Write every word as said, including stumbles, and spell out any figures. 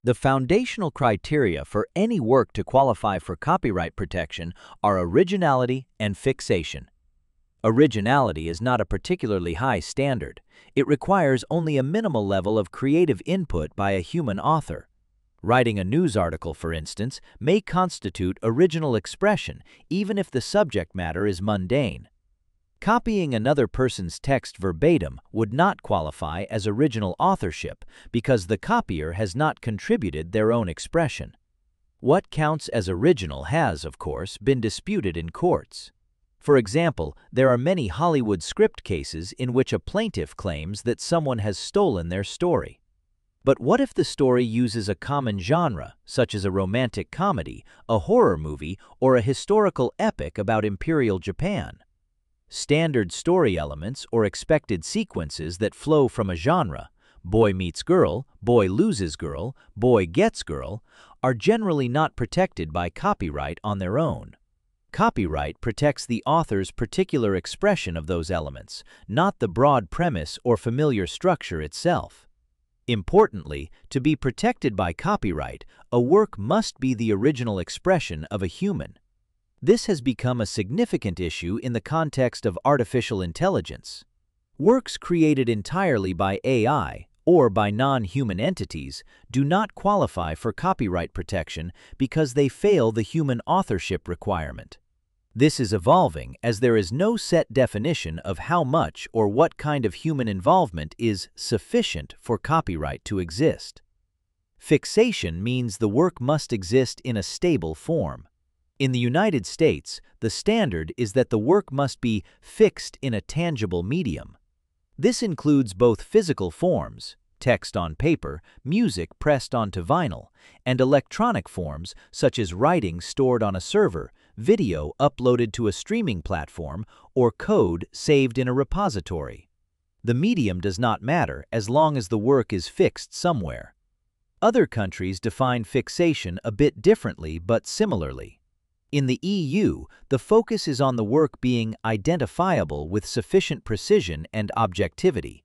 The foundational criteria for any work to qualify for copyright protection are originality and fixation. Originality is not a particularly high standard. It requires only a minimal level of creative input by a human author. Writing a news article, for instance, may constitute original expression even if the subject matter is mundane. Copying another person's text verbatim would not qualify as original authorship because the copier has not contributed their own expression. What counts as original has, of course, been disputed in courts. For example, there are many Hollywood script cases in which a plaintiff claims that someone has stolen their story. But what if the story uses a common genre, such as a romantic comedy, a horror movie, or a historical epic about Imperial Japan? Standard story elements or expected sequences that flow from a genre, boy meets girl, boy loses girl, boy gets girl, are generally not protected by copyright on their own. Copyright protects the author's particular expression of those elements, not the broad premise or familiar structure itself. Importantly, to be protected by copyright, a work must be the original expression of a human. This has become a significant issue in the context of artificial intelligence. Works created entirely by A I or by non-human entities do not qualify for copyright protection because they fail the human authorship requirement. This is evolving as there is no set definition of how much or what kind of human involvement is sufficient for copyright to exist. Fixation means the work must exist in a stable form. In the United States, the standard is that the work must be fixed in a tangible medium. This includes both physical forms, text on paper, music pressed onto vinyl, and electronic forms such as writing stored on a server, video uploaded to a streaming platform, or code saved in a repository. The medium does not matter as long as the work is fixed somewhere. Other countries define fixation a bit differently but similarly. In the E U, the focus is on the work being identifiable with sufficient precision and objectivity.